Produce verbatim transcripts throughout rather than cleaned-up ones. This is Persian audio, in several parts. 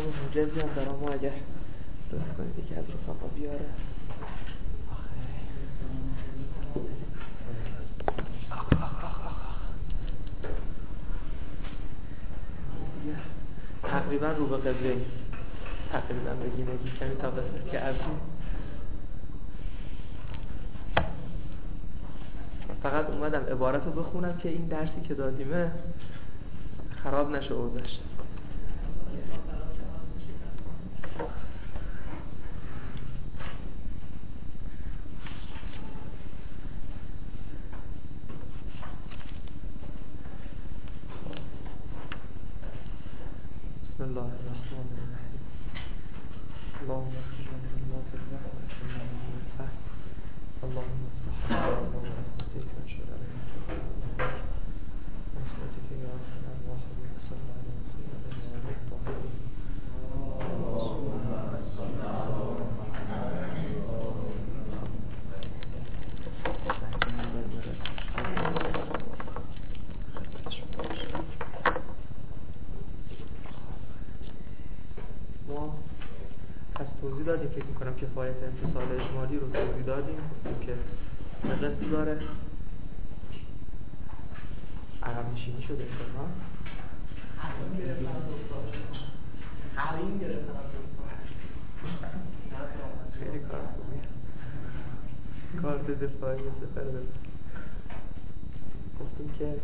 پیام موجزی هم دارم ما اگر لطف کنید یکی از رفقا بیاره. تقریبا رو به قبله تقریبا بگینگی کمی تا قسمت که از فقط اومدم عبارت رو بخونم که این درسی که دادیمه خراب نشه اوضاعش. بسم الله الرحمن الرحیم. اللهم اخرجنا من ظلمات الوهم واكرمنا من نور الفهم. اللهم افتح لنا ابواب رحمتك وانشر علينا رحمتك يا ارحم الراحمين. صل على محمد وعلى اله الطاهرين. ما از توضیح دادیم فکر میکنم کفایت امتصال اجمالی رو توضیح دادیم که قسم داره عقب نشینی شده ها حریم گرفتن خیلی کار خوبیه. کارت دفاعی سفر بزن. گفتیم که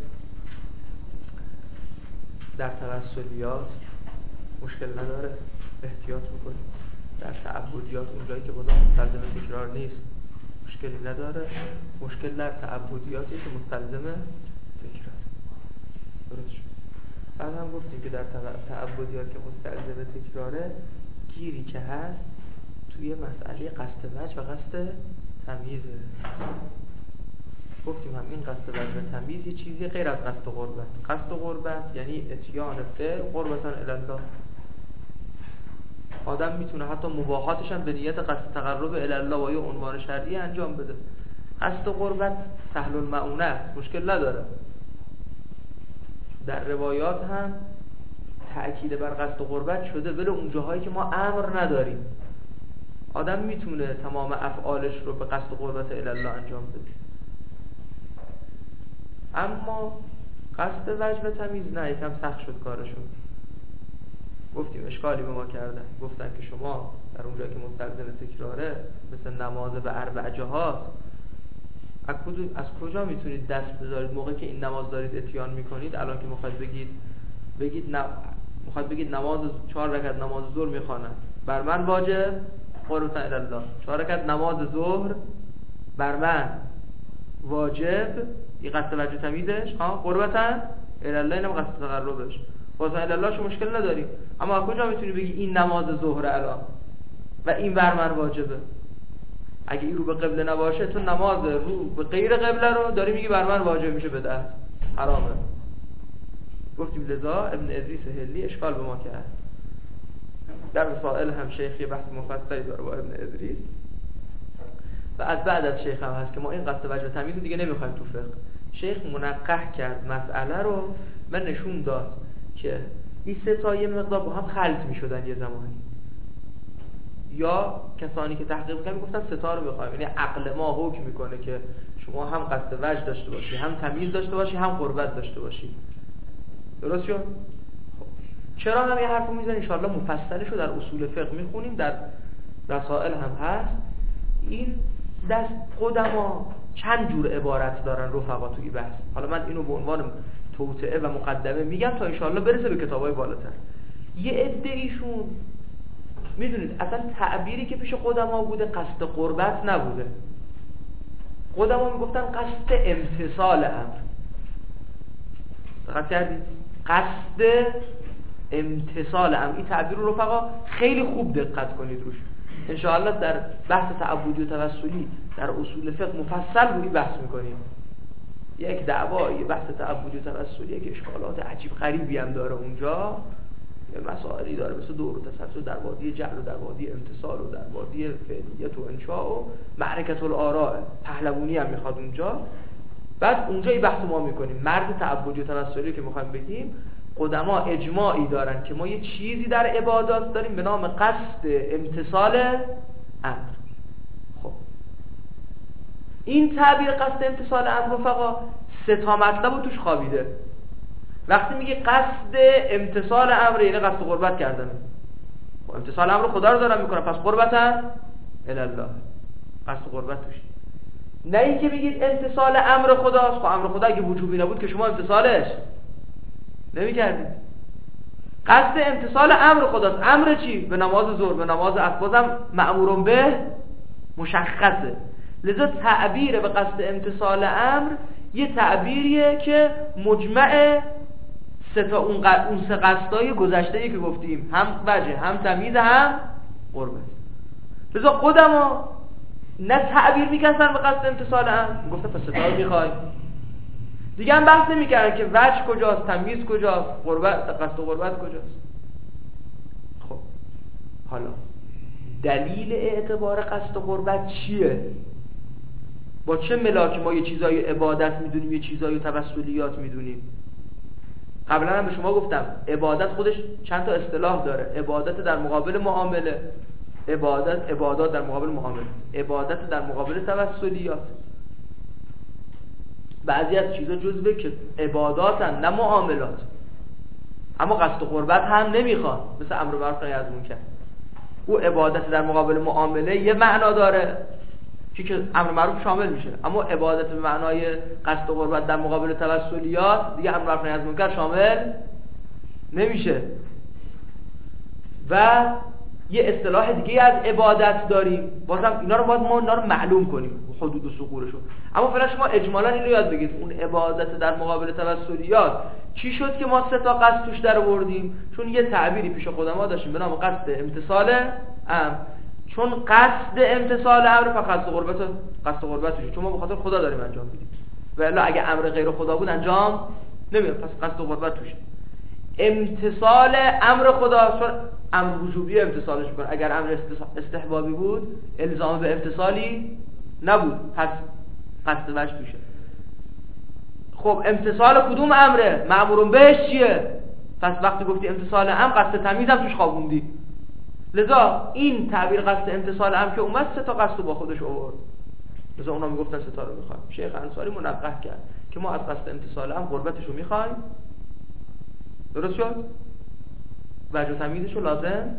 در توسلیات مشکل نداره، احتیاط میکنیم. در تعبدیات اونجایی که بازم مستلزم تکرار نیست مشکلی نداره. مشکل در تعبدیاتی که مستلزم تکرار. درست شد. بعد هم گفتیم که در تعبدیات که مستلزم تکراره گیری که هست توی مسئله قصد وجه و قصد تمییزه. گفتیم هم این قصد وجه و تمییز یه چیزی غیر از قصد قربت. قصد قربت یعنی اتیان فعل قربتاً الی الله. آدم میتونه حتی مباحاتش هم به نیت قصد تقرب الی الله و یه عنوان شرعی انجام بده. قصد قربت سهل المعونه است، مشکل نداره. در روایات هم تأکید بر قصد قربت شده، ولی اون جاهایی که ما امر نداریم آدم میتونه تمام افعالش رو به قصد قربت الی الله انجام بده. اما قصد وجه و تمییز نه، یکم سخت شد کارشون. گفتیم اشکالی به ما کردن، گفتن که شما در اونجایی که مستلزم تکراره مثل نماز به اربع جهات از کجا میتونید دست بذارید موقعی که این نماز دارید اتیان میکنید؟ الان که میخواید بگید بگید ن... میخواید بگید نماز چهار رکعت نماز ظهر میخوانم بر من واجب قربتاً الی الله، چهار رکعت نماز ظهر بر من واجب، این قصد وجه تمییزش ها قربتاً الی الله، اینم قصد تقربش قربتاً الی الله. شو مشکل نداری. اما از کجا میتونی بگی این نماز ظهر الان و این بر من واجبه؟ اگه این رو به قبله نباشه تو نماز رو به غیر قبله رو داری میگی بر من واجب میشه، بدعت حرامه. گفتیم لذا ابن ادریس هلی اشکال به ما کرد. در مسائل هم شیخ یه بحث مفصلی داره با ابن ادریس و از بعد از شیخ هم هست که ما این قصد وجه تمییز رو دیگه نمیخوایم تو فقه. شیخ منقح کرد مسئله رو و نشون داد که این سه تا یه مقدار با هم خلط میشدن یه زمانی، یا کسانی که تحقیق میکنن میگفتن ستا رو بخوایم، یعنی عقل ما حکم میکنه که شما هم قصد وجه داشته باشی، هم تمییز داشته باشی، هم قربت داشته باشی. درست شد؟ خب چرا هم یه حرفو میزنیم ان شاءالله مفصلش رو در اصول فقه میخونیم، در رسائل هم هست. این دست قدما چند جور عبارت دارن رفقا توی بحث. حالا من اینو به عنوان توطئه و مقدمه میگم تا ان شاءالله برسه به کتابای بالاتر. یه عده ایشون میدونید اصلا تعبیری که پیش قدما بوده قصد قربت نبوده. قدما میگفتن قصد امتثال امر. دقت کردید؟ قصد امتثال امر. این تعبیر رو رفقا خیلی خوب دقت کنید روش. ان شاء الله در بحث تعبدی و توسلی در اصول فقه مفصل روی بحث میکنیم. یک دعوا یه بحث تعبدی و توسلی که اشکالات عجیب غریبی هم داره اونجا، یه مسائلی داره مثل دور و تسلسل در وادی جعل و در وادی امتصال و در وادی فعلیت و انشاء و معرکت الاراء، پهلوانی هم میخواد اونجا. بعد اونجا یه بحث ما میکنیم مرد تعبدی و توسلی که میخوایم بگیم قدما اجماعی دارن که ما یه چیزی در عبادات داریم به نام قصد امتثال امر. خب این تعبیر قصد امتثال امر رفقا سه تا مطلب رو توش خوابیده. وقتی میگه قصد امتثال امر یعنی قصد قربت کردن. خب امتثال امر خدا رو دارم میکنم، پس قربتن الله، قصد قربت توش. نه این که بگید امتثال امر خداست. خب امر خدا اگه وجوبی نبود که شما امتثالش نمی کردید. قصد امتثال امر خداست. امر چی؟ به نماز ظهر، به نماز عصر، بازم مأمورون به مشخصه. لذا تعبیر به قصد امتثال امر یه تعبیریه که مجمع سه تا اون, ق... اون سه قصدای گذشته‌ای که گفتیم، هم وجه، هم تمیز، هم قربت. لذا خودمو نه تعبیر میکردن به قصد امتثال امر، گفتم پس ستا رو میخوای دیگه هم بحث نمیکردن که وجه کجاست، تمیز کجاست، قربت، قصد قربت کجاست. خب حالا دلیل اعتبار قصد قربت چیه؟ با چه ملاک ما یه چیزای عبادت میدونیم، یه چیزای توسلیات میدونیم؟ قبلا هم به شما گفتم عبادت خودش چند تا اصطلاح داره. عبادت در مقابل معامله، عبادت عبادات در مقابل معامله، عبادت در مقابل توسلیات. بعضی از چیزا جزوه که عباداتن نه معاملات، اما قصد قربت هم نمیخوان، مثل امر معروف نهی از منکر. او عبادت در مقابل معامله یه معنا داره که امر معروف شامل میشه، اما عبادت به معنای قصد قربت در مقابل توسلیات دیگه امر معروف نهی از منکر شامل نمیشه. و یه اصطلاح دیگه از عبادت داریم، بازم اینا رو باید ما اینا رو معلوم کنیم حدود و ثغورشو. اما فعلا شما اجمالا اینو یاد بگید اون عبادت در مقابل توسلیات چی شد که ما سه تا قصد توش در آوردیم؟ چون یه تعبیری پیش خودمون داشتیم به نام قصد امتثال امر. چون قصد امتثال امر فقط قصد قربت قصد قربت توشه، چون ما به خاطر خدا داریم انجام میدیم، و الا اگه امر غیر خدا بود انجام نمیاد، پس قصد قربت توشه. امتثال امر خدا چون امر وجوبی امتثالش میکنه، اگر امر استحبابی بود الزام به امتثالی نبود، پس قصد وجه توشه. خب امتثال کدوم امره؟ مأمورون بهش چیه؟ پس وقتی گفتی امتثال امر قصد تمیز هم توش خوابوندی. لذا این تعبیر قصد امتثال امر که اومد سه تا قصد با خودش آورد، لذا اونا میگفتن سه تا رو میخوایم. شیخ انصاری منقح کرد که ما از قصد امتثال امر قربتش رو میخوایم. درست شد؟ وجه تمیزش رو لازم نداره.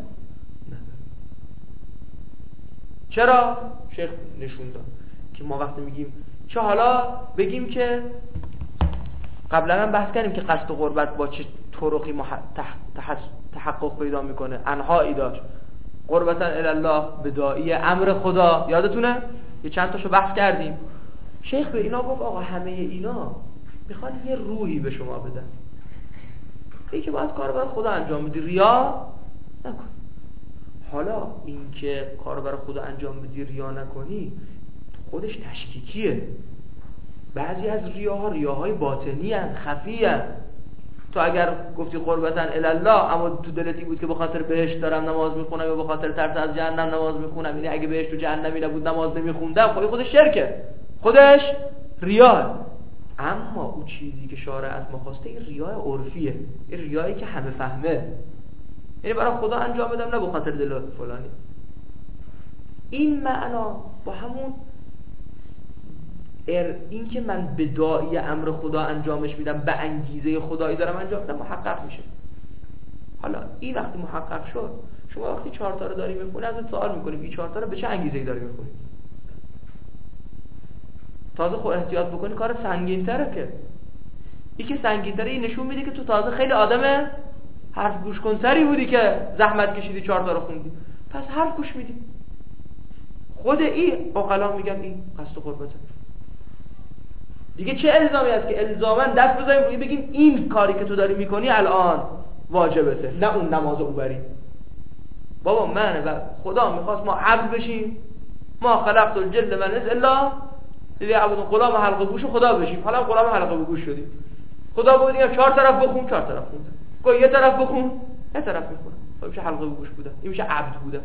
چرا؟ شیخ نشون داد که ما وقتی میگیم چه، حالا بگیم که قبلا هم بحث کردیم که قصد قربت با چه طرقی تحقق پیدا میکنه. انهایی داشت، قربتن الله، بداعی، امر خدا، یادتونه؟ یه چند تاشو بحث کردیم. شیخ به اینا گفت آقا همه اینا میخوان یه روحی به شما بدن، این که باید کار برای خدا انجام بدی، ریا نکن. حالا این که کار برای خدا انجام بدی ریا نکنی خودش تشکیکیه. بعضی از ریاها ریاهای باطنی هن، خفی هن. تو اگر گفتی قربتن الله اما تو دلت این بود که به خاطر بهشت دارم نماز میخونم یا به خاطر ترس از جهنم نماز میخونم، یعنی اگه بهشت تو جهنمی نبود نماز نمیخوندم، خب خودش شرکه، خودش ریاه. اما اون چیزی که شارع از ما خواسته این ریای عرفیه، این ریایی که همه فهمه، یعنی برای خدا انجام بدم نه به خاطر دل فلانی. این معنا با همون این که من به داعی امر خدا انجامش میدم، به انگیزه خدایی دارم انجام میدم، محقق میشه. حالا این وقتی محقق شد، شما وقتی چهار تا رو داری میخونی ازت سوال میکنیم این چهار تا رو به چه انگیزه‌ای داری میخونی؟ تازه خود احتیاط بکنی کار سنگین‌تره. که این که سنگین‌تره این نشون میده که تو تازه خیلی آدم حرف گوش کنتری بودی که زحمت کشیدی چهار تا رو خوندی، پس حرف گوش میدی. خود این عقلا میگن این قصد قربته. دیگه چه الزامی هست که الزاما دست بزنیم روی بگیم این کاری که تو داری میکنی الان واجبته، نه اون نماز اوبری. بابا من و خدا میخواست ما عبد بشیم، ما خلقت الجن و الانس الا لیعبدون، غلام حلقه گوش خدا بشیم. حالا غلام حلقه گوش شدیم. خدا بود دیگه چهار طرف بخون، چهار طرف خوندم. گفت یه طرف بخون، یه طرف میخونم. خب میشه حلقه گوش بودن، این میشه عبد بودن.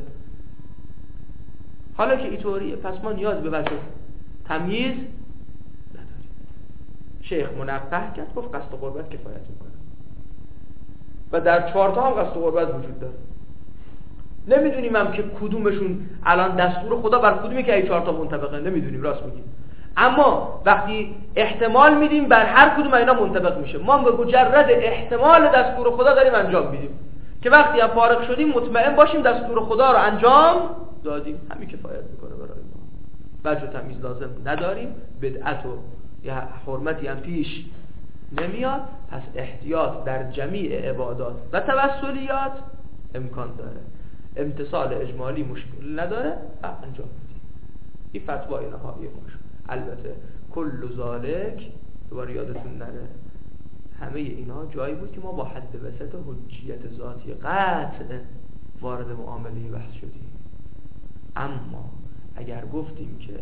حالا که اینطوریه پس ما نیاز به وجه تمییز نداریم. شیخ منقح کرد گفت قصد قربت کفایت میکنه. و در چهار تا هم قصد قربت وجود داره. نمیدونیم هم که کدومشون الان دستور خدا بر کدومی که این چهار تا منطبقه، نمیدونیم، راست میگیم. اما وقتی احتمال میدیم بر هر کدوم اینا منطبق میشه. ما به مجرد احتمال دستور خدا داریم انجام میدیم که وقتی هم فارغ شدیم مطمئن باشیم دستور خدا رو انجام دادیم. همین کفایت میکنه برای ما. وجه و تمیز لازم نداریم، بدعت و یا حرمتی هم پیش نمیاد. پس احتیاط در جمیع عبادات و توسلیات امکان داره. امتصال اجمالی مشکل نداره و انجام میدیم. این فتوای نهایی ما شد. البته کل ذالک دوباره یادتون نره همه اینا جایی بود که ما با حد وسط حجیت ذاتی قطع وارد معامله بحث شدیم. اما اگر گفتیم که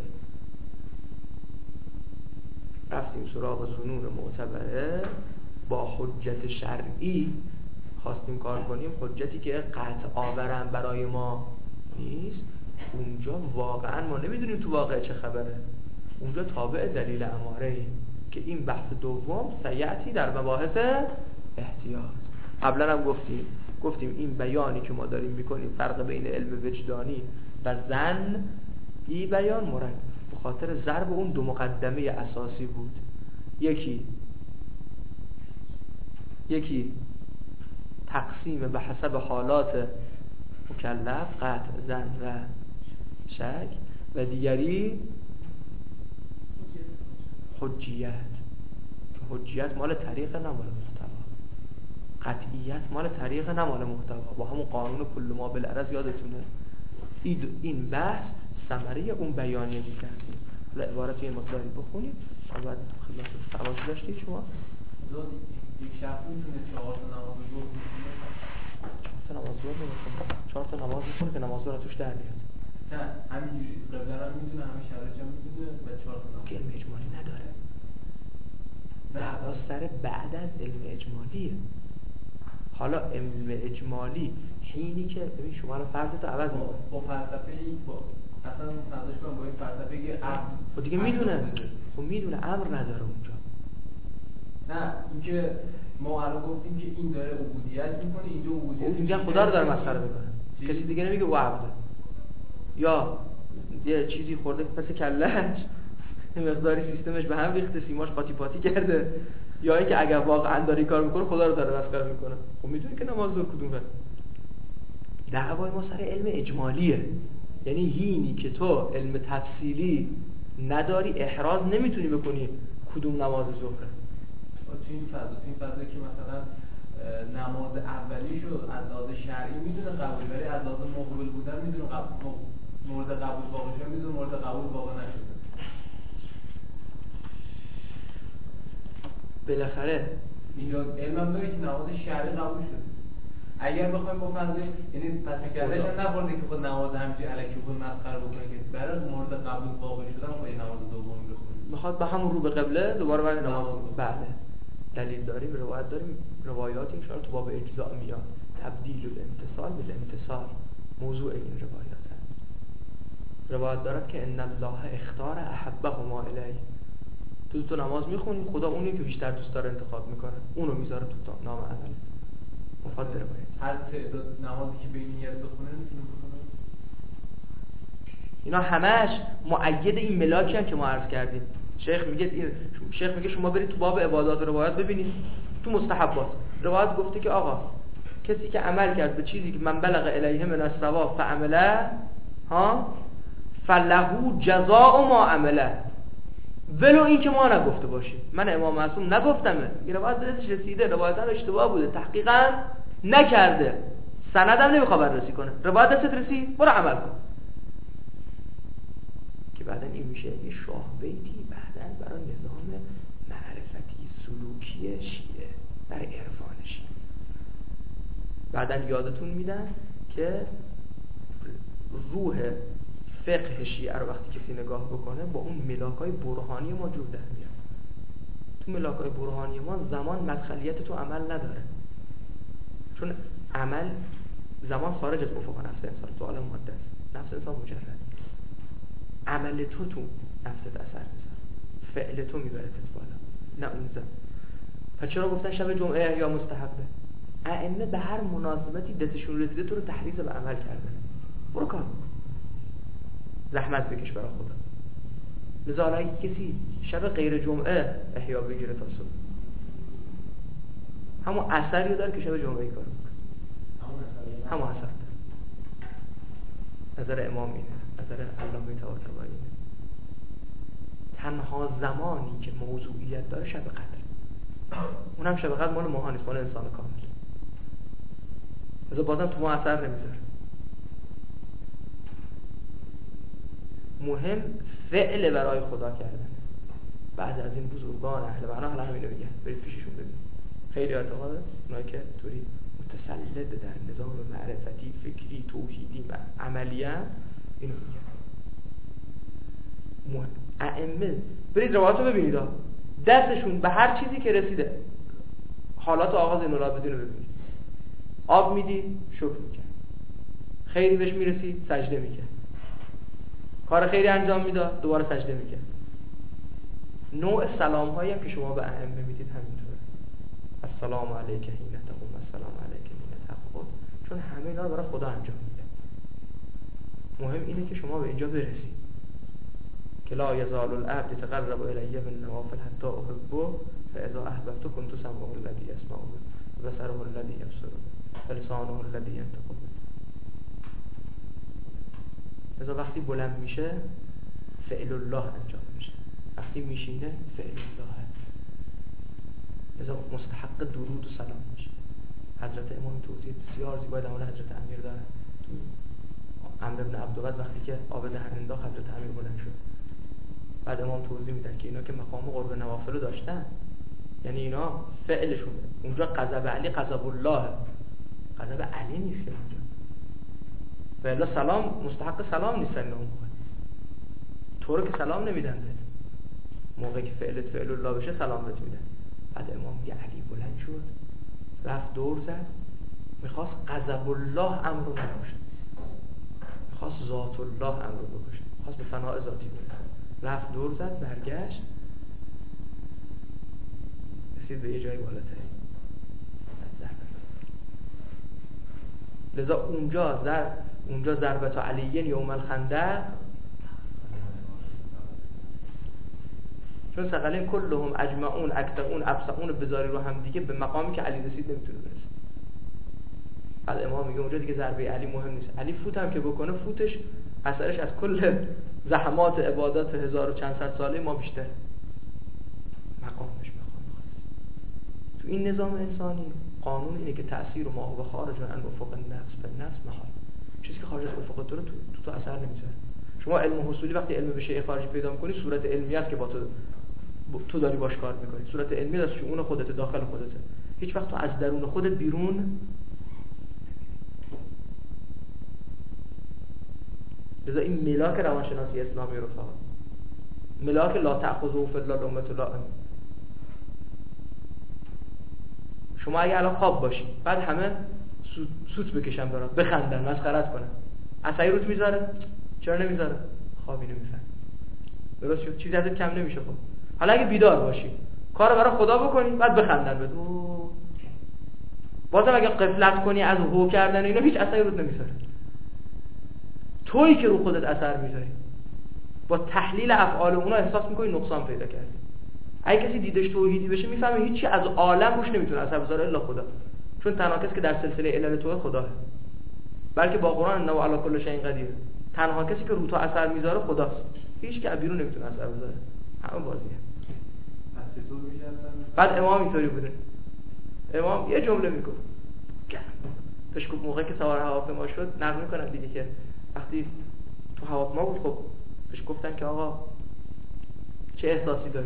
رفتیم سراغ ظنون معتبره با حجت شرعی خواستیم کار کنیم، حجتی که قطع آورن برای ما نیست، اونجا واقعا ما نمیدونیم تو واقع چه خبره. اونجا تابع دلیل اماره ایم که این بحث دوم سیعتی در مباحث احتیاط. قبلا هم گفتیم گفتیم این بیانی که ما داریم میکنیم فرق بین علم وجدانی و ظن، این بیان مرد به خاطر ضرب اون دو مقدمه اساسی بود. یکی یکی تقسیم به حسب حالات مکلف قطع ظن و شک، و دیگری حجیت که حجیت مال طریق نه مال محتوا، قطعیت مال طریق نه مال محتوا. با همون قانون کل ما بالعرض یادتونه این بحث ثمره اون بیانیه می‌کردیم. حالا عبارت این مطلبی بخونید تا بعد خدمت تواصل داشتید شما. یک شخص میتونه چهار تا نماز ظهر بخونه؟ چهار تا نماز ظهر نمی‌خونه. چهار تا نماز بخونه که نماز ظهر توش در میاد. نه همینجوری قبلا هم میدونه، همین شرایط هم میدونه و چهار تا نماز. که علم اجمالی نداره. دعوا سر بعد از علم اجمالیه. حالا علم اجمالی حینی که ببین شما رو فرضتو عوض می‌کنه. با فلسفه با اصلا فرضش کنم با این فلسفه که عقل خب دیگه میدونه. خب میدونه امر نداره اونجا. نه اینکه ما الان گفتیم که این داره عبودیت میکنه، اینجا عبودیت اینجا خدا رو داره مسخره میکنه. کسی دیگه نمیگه او عبده. یا یه چیزی خورده پس کلهش مقداری سیستمش به هم ریخته، سیماش قاطی پاتی کرده، یا اینکه اگر واقعا داره کار میکنه خدا رو داره مسخره میکنه. خب میدونی که نماز ظهر کدومه؟ دعوای ما سر علم اجمالیه. یعنی هینی که تو علم تفصیلی نداری احراز نمیتونی بکنی کدوم نماز ظهره. تو این فضا تو این فضایی که مثلا نماز اولیشو از لحاظ شرعی میدونه قبول، ولی از لحاظ مقبول بودن میدونه قبول، مورد قبول واقع شده میدونه مورد قبول واقع نشده. بالاخره اینجا علمم داره که نماز شرعی قبول شده. اگر بخوایم با فضای یعنی پس کردش هم نخورده که خود نماز همچین الکی خود مسخره بکنه که برای مورد قبول واقع شدن خود نماز دومی بخونه. میخواد به همون رو به قبله دوباره برای نماز. بله دلیل داریم، روایت داریم، روایات ان شاء الله تو باب اجزاء میاد. تبدیل الامتصال بالامتصال موضوع این روایات هست. روایت دارد که ان الله اختار احبهما الیه. تو تو نماز میخونی خدا اونی که بیشتر دوست داره انتخاب میکنه، اونو میذاره تو نام عمل. مفاد روایت هر تعداد نمازی که بین نیت بخونه میتونه بخونه. اینا همش مؤید این ملاکی هم که ما عرض کردیم. شیخ میگه این شیخ میگه شما برید تو باب عبادات و روایات ببینید تو مستحبات روایت گفته که آقا کسی که عمل کرد به چیزی که من بلغ الیه من الثواب فعمله ها فله جزاء ما عمله، ولو این که ما نگفته باشیم. من امام معصوم نگفتمه، این روایت دستش رسیده، روایت اشتباه بوده، تحقیقا نکرده، سندم نمیخواد بررسی کنه، روایت دستت رسید برو عمل کن. که بعدن این میشه یه شاه بیتی بعدن برای نظام معرفتی سلوکی شیعه در عرفان شیعه. بعدن یادتون میدن که روح فقه شیعه رو وقتی کسی نگاه بکنه با اون ملاکای برهانی ما جور در میاد. تو ملاکای برهانی ما زمان مدخلیت تو عمل نداره، چون عمل زمان خارج از افق نفس انسان، تو عالم ماده است، نفس انسان مجرد. عمل تو تو نفست اثر میذاره، فعل تو میبره بالا، نه اون زمان. پس چرا گفتن شب جمعه یا مستحبه؟ ائمه به هر مناسبتی دستشون رسیده تو رو تحریض به عمل کردن. برو کار زحمت بکش برای خدا. لذا حالا اگه کسی شب غیر جمعه احیا بگیره تا صبح، همون اثری داره که شب جمعه کار میکنه، همون اثر داره. نظر امام اینه، نظر علامه طباطبایی اینه. تنها زمانی که موضوعیت داره شب قدر، اونم شب قدر مال ماها نیست، مال انسان کامل. لذا بازم تو ما اثر نمیذاره. مهم فعل برای خدا کردن. بعد از این بزرگان اهل معنا حالا همینو میگن، برید پیششون ببینید. خیلی اعتقاده اونایی که طوری متسلط در نظام معرفتی، فکری، توحیدی و عملی ان اینو میگن. ائمه برید روایاتو ببینید، دستشون به هر چیزی که رسیده، حالات آغاز این العابدین رو ببینید. آب میدی شکر میکرد، خیری بهش میرسید سجده میکرد، کار خیری انجام میداد دوباره سجده میکرد. نوع سلام هایی هم که شما به ائمه میدید همینطوره. السلام علیک حین تقوم، السلام علیک حین تقعد، چون همه اینا رو برای خدا انجام میده. مهم اینه که شما به اینجا برسید که لا یزال العبد یتقرب الی بالنوافل حتی احبه فاذا احببته كنت سمعه الذی یسمع به و بصره الذی یبصر به و لسانه الذی ینطق به. لذا وقتی بلند میشه فعل الله انجام میشه، وقتی میشینه فعل الله. لذا مستحق درود و سلام میشه. حضرت امام توضیح بسیار زیبا در مورد حضرت امیر داره. تو عمرو بن عبدالعزیز وقتی که آب دهن انداخت حضرت امیر بلند شد. بعد امام توضیح میدن که اینا که مقام قرب نوافل رو داشتن، یعنی اینا فعلشونه. اونجا غضب علی غضب الله، غضب علی نیست اونجا. و الا سلام مستحق سلام نیستن اون موقع. تو رو که سلام نمیدن بهت، موقعی که فعلت فعل الله بشه سلام بهت میدن. بعد امام میگه علی بلند شد، رفت دور زد، میخواست غضب الله امر رو بکشه، میخواست ذات الله امر رو بکشه، میخواست به فناء ذاتی برسه. رفت دور زد، برگشت، رسید به یه جای بالاتری. لذا اونجا زر اونجا ضربت علیین یوم الخندق، چون ثقلین کلهم اجمعون اکتعون ابسعون بذاری رو هم دیگه به مقامی که علی رسید نمیتونه برسه. بعد امام میگه اونجا دیگه ضربه علی مهم نیست. علی فوت هم که بکنه فوتش اثرش از کل زحمات عبادات هزار و چند صد ساله ما بیشتر. مقامش مقام خاص. تو این نظام انسانی قانون اینه که تأثیر ما هو خارج عن افق النفس به نفس محال. چیزی که خارج از افق تو رو تو, تو, تو اثر نمیذاره. شما علم حصولی وقتی علم به شیء خارجی پیدا می‌کنی، صورت علمی است که با تو تو داری باش کار می‌کنی. صورت علمی است شؤون خودت داخل خودته. هیچ وقت تو از درون خودت بیرون. لذا این ملاک روانشناسی اسلامی رو فقط ملاک لا تأخذه فی الله لومة لائم. شما اگه الان خواب باشی بعد همه سوت بکشن برات، بخندن، مسخرت کنن، عصایی روت میذاره؟ چرا نمیذاره؟ خوابی نمیفهم. درست شد؟ چیزی ازت کم نمیشه. خب حالا اگه بیدار باشی کارو برای خدا بکنی بعد بخندن بهت، بازم اگه غفلت کنی از هو کردن اینا هیچ عصایی روت نمیذاره. تویی که رو خودت اثر میذاری. با تحلیل افعال اونا احساس میکنی نقصان پیدا کردی. اگه کسی دیدش توحیدی بشه میفهمه هیچی از عالم روش نمیتونه اثر بذاره الا خدا، چون تنها کسی که در سلسله علل تو خداه. بلکه با قرآن انه علی کل شیء قدیر، تنها کسی که رو تو اثر میذاره خداست. هیچ که بیرون نمیتونه اثر بذاره. همه بازیه. بعد امام اینطوری بوده. امام یه جمله میگفت. پیش گفت موقعی که سوار هواپیما شد نقل میکنن دیدی که وقتی تو هواپیما بود، خب پیش گفتن که آقا چه احساسی داری؟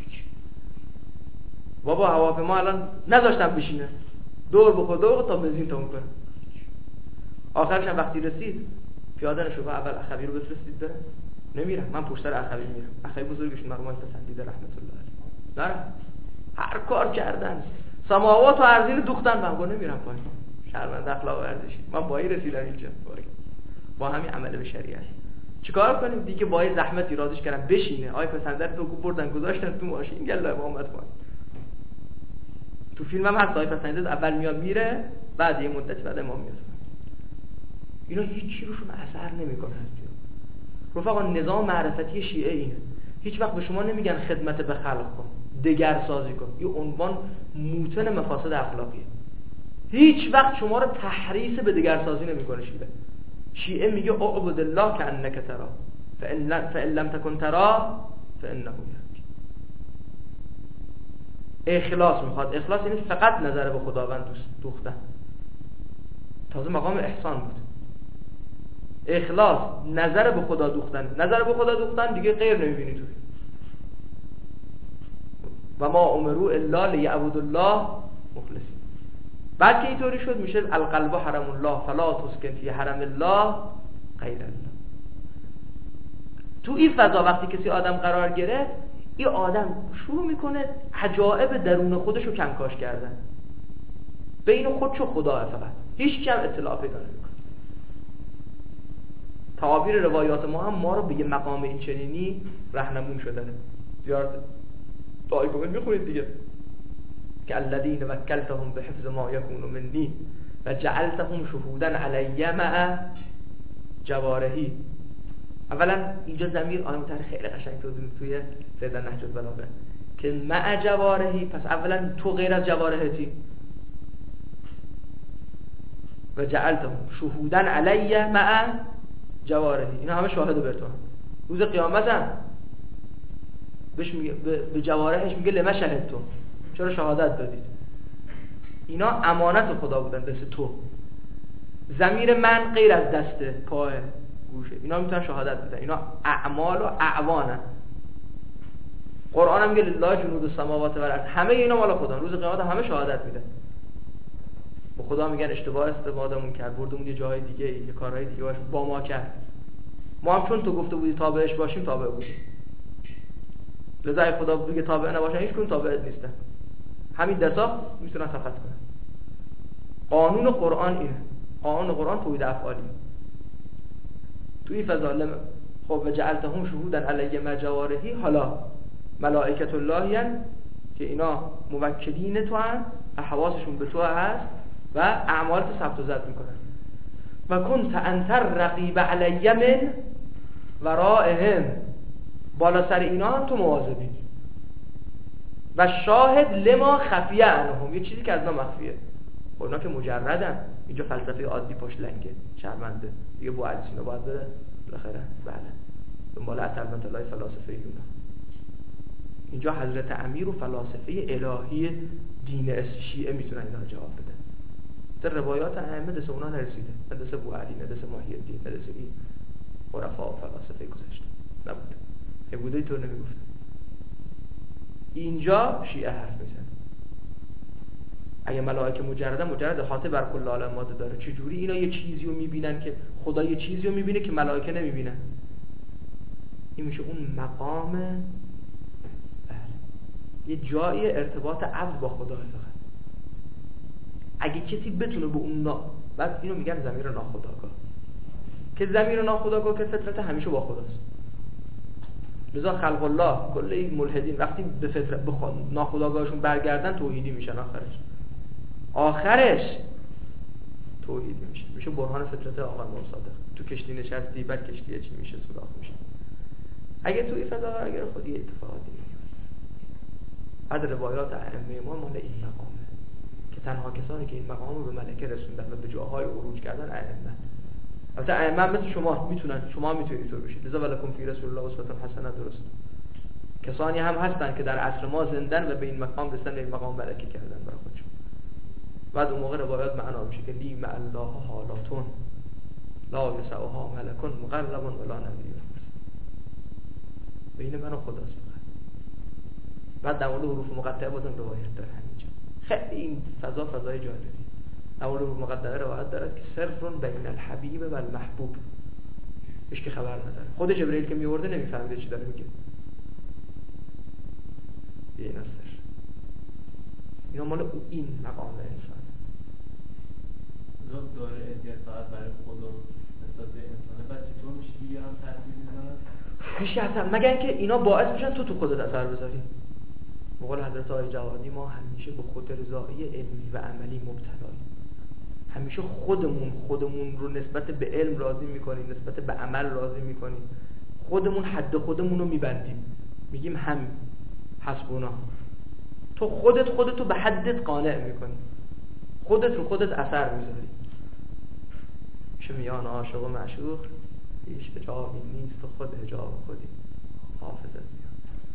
بابا هواپیما الان نذاشتم بشینه، دور بخور دور تا بنزین تموم کنه. آخرش هم وقتی رسید پیاده نشو، اول اخوی رو بفرستید بره. نمیرم، من پشت سر اخوی میرم. اخوی بزرگشون مرحوم پسندیده رحمت الله علیه. نه هر کار کردن، سماوات و ارضین دوختن، من گفتم نمیرم پایین. شرمنده اخلاق ورزشی. من بایی رسیدم اینجا. با همین عمل به شریعت چیکار کنیم دیگه؟ با یه زحمت ایرادش کردن بشینه. آی پسندر تو کو بردن گذاشتن تو ماشین، گله امامت پایین. تو فیلم هم هست طایفه پسندیده اول میاد میره، بعد یه مدتی بعد امام میاد. اینا هیچ چی روشون اثر نمیکنه. رفقا نظام معرفتی شیعه اینه، هیچ وقت به شما نمیگن خدمت به خلق کن، دگر سازی کن. این عنوان موتن مفاسد اخلاقیه. هیچ وقت شما رو تحریص به دگر سازی نمیکنه شیعه. شیعه میگه اعبد الله کانک ترا فان لم تکن ترا فانه یراک. اخلاص میخواد. اخلاص یعنی فقط نظر به خداوند دوست دوختن. تازه مقام احسان بود. اخلاص نظر به خدا دوختن. نظر به خدا دوختن دیگه غیر نمیبینی تو. و ما امروا الا لیعبدوا الله مخلصین. بعد که اینطوری شد میشه القلب حرم الله فلا تسکن فی حرم الله غیر الله. تو این فضا وقتی کسی آدم قرار گرفت، این آدم شروع میکنه عجایب درون خودش رو کنکاش کردن. بین خودش و خدا فقط. هیچ کم اطلاع پیدا نمیکنه. تعابیر روایات ما هم ما رو به یه مقام این چنینی رهنمون شدن. زیارت دعای کومل میخونید دیگه که الذین وکلتهم بحفظ ما یکون منی و جعلتهم شهودا علی مع جوارحی. اولا اینجا ضمیر آیه متحر خیلی قشنگ توضیح میده توی فیض نهج البلاغه که مع جوارحی، پس اولا تو غیر از جوارحتی. و جعلتهم شهودا علی مع جوارحی، اینا همه شاهد بر تو. روز قیامت هم بهش میگه، به جوارحش میگه لما شهدتم، چرا شهادت دادید؟ اینا امانت خدا بودن دست تو. ضمیر من غیر از دست پای گوشه، اینا میتونن شهادت بدن. اینا اعمال و اعوانن. قرآن هم میگه لله جنود السماوات و الارض، همه اینا مال خدا. روز قیامت همه شهادت میدن. به خدا میگن اشتباه استفادهمون کرد، بردمون یه جای دیگه، یه کارهای دیگه باش با ما کرد. ما هم چون تو گفته بودی تابعش باشیم تابع بودیم. لذا خدا بگه تابع نباشن هیچ کدوم تابع نیستن. همین دسا میتونن سقط کنن. قانون قرآن اینه. قانون قرآن توحید افعالی. تو این فضا خب وجعلتهم شهودا علی مع جوارحی، حالا ملائکه الله یعنی که اینا موکلین تو هستن، حواسشون به تو هست و اعمالت ثبت و ضبط میکنن. و کنت انت الرقیب علی من ورائهم، بالا سر اینا هم تو مواظبی. و شاهد لما خفیه عنهم، یه چیزی که از اینا مخفیه. خب اینا که مجردن، اینجا فلسفه عادی پشت لنگه شرمنده دیگه. بو علی سینا باید بره بالاخره. بله دنبال اطلمت الله فلاسفه یونان. اینجا حضرت امیر و فلاسفه الهی دین شیعه میتونن اینا رو جواب بدن. در روایات ائمه دست اونا نرسیده، دست بو علی، دست محی الدین، دست این عرفا و فلاسفه گذشته نبود. ای بوده اینطور نمیگفتن. اینجا شیعه حرف میزنه. اگه ملائکه مجرده مجرد حاطه بر کل عالم ماده داره، چجوری اینا یه چیزی رو میبینن که خدا یه چیزی رو میبینه که ملائکه نمیبینن؟ این میشه اون مقام بله. یه جایی ارتباط عبد با خدا فقط. اگه کسی بتونه به اون نا... بعد اینو میگن ضمیر ناخودآگاه، که ضمیر ناخودآگاه که فطرت همیشه با خداست. لذا خلق الله کل این ملحدین وقتی به فطرت به ناخودآگاهشون برگردن توحیدی میشن. آخرش آخرش توحیدی میشه. میشه برهان فطرت آقا صادق. تو کشتی نشستی بعد کشتی چی میشه؟ سوراخ میشه. اگه تو این فضا قرار گرفت خودی اتفاقاتی میفته. بعد روایات ائمه ما مال این مقامه که تنها کسانی که این مقام رو به ملکه رسوندن و به جاهای عروج کردن ائمه. البته ائمه مثل شما میتونن، شما میتونید اینطور بشید. لذا ولکم فی رسول الله اسوه حسنه. درست. کسانی هم هستن که در عصر ما زندن و به این مقام رسیدن، به این مقام ملکه کردن برای خودشون. بعد اون موقع روایات معنا میشه که لی مع الله حالاتون لا یسعها ملک مقرب ولا نبی. بین من و خداست. بعد در مورد حروف مقطعه بازم روایت داره همینجا. خیلی این فضا فضای جالبی. در مورد حروف مقطعه روایت داره که صرف بین الحبیب و المحبوب. هیچ کی خبر نداره. خود جبرئیل که میورده نمیفهمه چی داره میگه. این است. اینا مال این مقام انسان. زود داره ادیت فقط برای خدا نسبت به انسانه. بعد چطور میشه دیگه هم تاثیر میذاره؟ میشه اصلا مگر اینکه اینا باعث میشن تو تو خودت اثر بذاری. به قول حضرت آقای جوادی ما همیشه به خودرضایی علمی و عملی مبتلاییم. همیشه خودمون خودمون رو نسبت به علم راضی میکنیم، نسبت به عمل راضی میکنیم، خودمون حد خودمون رو میبندیم، میگیم همین حسبونا. تو خودت خودتو به حدت قانع میکنی، خودت رو خودت اثر میذاری. چه میان عاشق و معشوق هیچ حجابی نیست و خود حجاب خودی، حافظت میاد.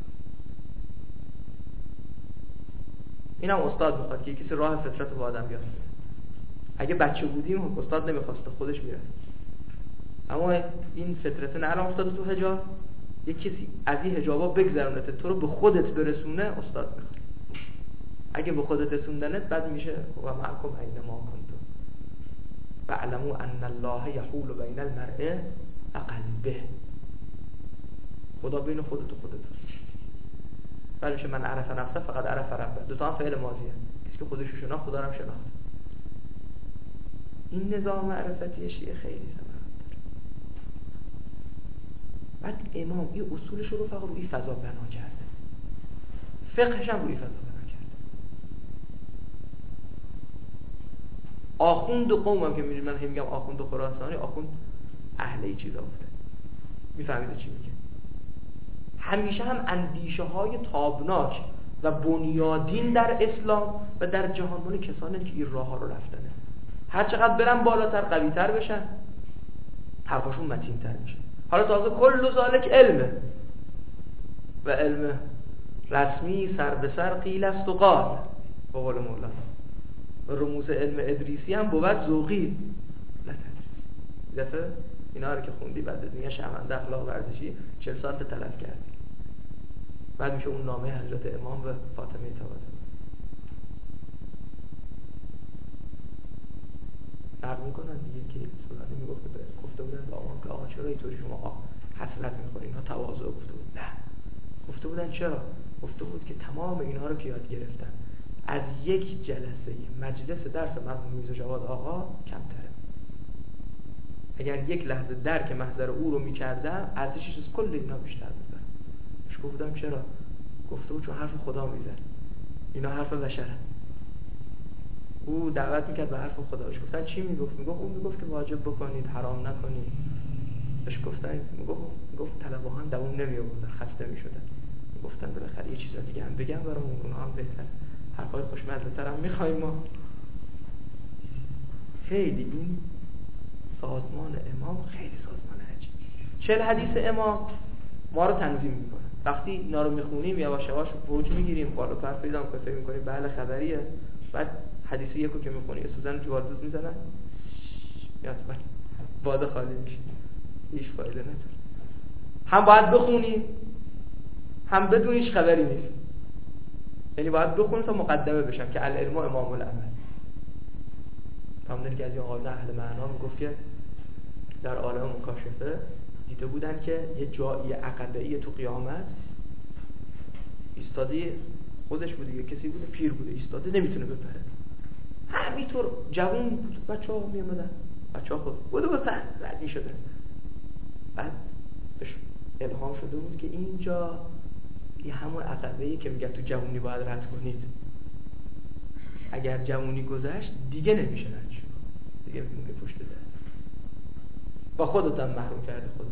اینم استاد میخواد که کسی راه فطرت با آدم بیاد. اگه بچه بودیم استاد نمیخواسته، خودش میرفت. اما این فطرت نه الان استاد تو حجاب، یک کسی از این حجابا بگذرونته تو رو به خودت برسونه، استاد میخواد. اگه به خودت رسوندنت بعد میشه و معکم اینما کنتم و علموا ان الله یحول بین المرء و قلبه. خدا بین خودت و خودت. بعد میشه من عرف نفسه فقط عرف ربه. دو تا هم فعل ماضیه. کسی که خودش رو شناخت خدا رو هم شناخت. این نظام معرفتی شیعه خیلی ثمرات داره. بعد امام این اصولش رو فقط روی فضا بنا کرده، فقهش هم روی فضا بنا کرده. آخوند و قوم هم که میگم، من هم میگم آخوند و خراسانی، آخوند اهل این چیزا بوده. میفهمید چی میگه؟ همیشه هم اندیشه های تابناک و بنیادین در اسلام و در جهان کسانی که این راه ها رو رفتنه. هر چقدر برن بالاتر قوی‌تر بشن، حرفاشون متین‌تر میشه. حالا تازه کل ذالک علمه و علم رسمی سر به سر قیل است و قال به قول مولانا. و رموز علم ادریسی هم بود ذوقی لطف. دفعه اینا رو که خوندی بعد دنیا شهمنده اخلاق ورزشی چهل ساعت تلف کردی، بعد میشه اون نامه حضرت امام و فاطمه طباطبایی. فرق میکنن دیگه که سنتی میگفت که گفته بودن به آقا که آقا چرا اینطوری شما حسرت میخورین؟ اینا تواضع گفته بود. نه، گفته بودن چرا؟ گفته بود که تمام اینها رو که یاد گرفتن از یک جلسه مجلس درس مرحوم میرزا جواد آقا کمتره. اگر یک لحظه درک محضر او رو میکردم ارزشش از کل اینا بیشتر بود. اش گفتم چرا؟ گفته بود چون حرف خدا میزد، اینا حرف بشره. او دعوت میکرد به حرف خدا. اش گفتن چی میگفت؟ میگفت اون میگفت که واجب بکنید، حرام نکنید. اش گفتن میگفت میگفت طلبه‌ها دوام نمیآوردن، خسته میشدن. میگفتن بالاخره یه چیزا دیگه هم بگم برامون، اونها هم بهتره، حرفای خوشمزه‌تر هم میخوایم ما. خیلی این سازمان امام خیلی سازمان عجیب. چهل حدیث امام ما رو تنظیم میکنه. وقتی اینا رو میخونیم یواش یواش فوج میگیریم، بالاتر پیدا میکنیم، میکنیم بله خبریه. بعد حدیث یکو که میخونی سوزن جواردوز میزنن، یاد بعد باده خالی میشه، هیچ فایده نداره. هم باید بخونی هم بدون هیچ خبری نیست. یعنی باید بخونی تا مقدمه بشم که العلم امام العمل. فهمیدن که از این آقایون اهل معنا میگفت که در عالم مکاشفه دیده بودن که یه جایی عقبه‌ای تو قیامت ایستاده، خودش بوده یا کسی بوده پیر بوده ایستاده نمیتونه بپره، همینطور جوون بود. بچه‌ها میومدن، بچه‌ها خود بوده واسه رد می‌شدن. بعد بهش الهام شده بود که اینجا یه همون عقبه‌ای که میگن تو جوونی باید رد کنید، اگر جوونی گذشت دیگه نمیشه رد شد، دیگه میمونه پشت در. با خودت هم محروم کرده خودت.